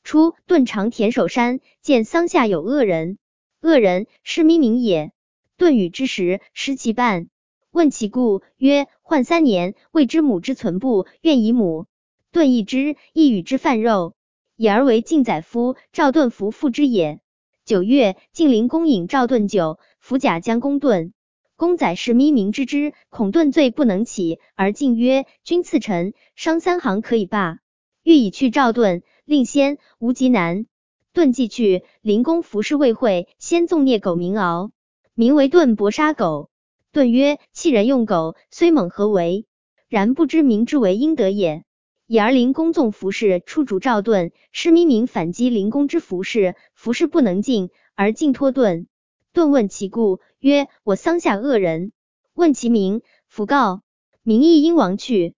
初，顿长田守山，见桑下有恶人。恶人，是咪名也。顿与之时，失其伴。问其故，曰：患3年，谓之母之存不，愿以母。顿异之，亦与之饭肉，以而为晋宰夫。赵盾服父之也。9月，晋灵公饮赵盾酒，服甲将攻盾。公宰是咪名之之，恐盾罪不能起，而进曰：君赐臣，商3行可以罢。欲以去赵盾，令先，无极难。盾既去，灵公服侍未会，先纵孽狗名敖，名为盾搏杀狗。盾曰：弃人用狗，虽猛何为？然不知民之为应得也。以而灵公纵服侍，出主赵盾，是咪名反击灵公之服侍，服侍不能进，而进托盾。盾问其故，曰：我桑下恶人。问其名，弗告。民亦因亡去。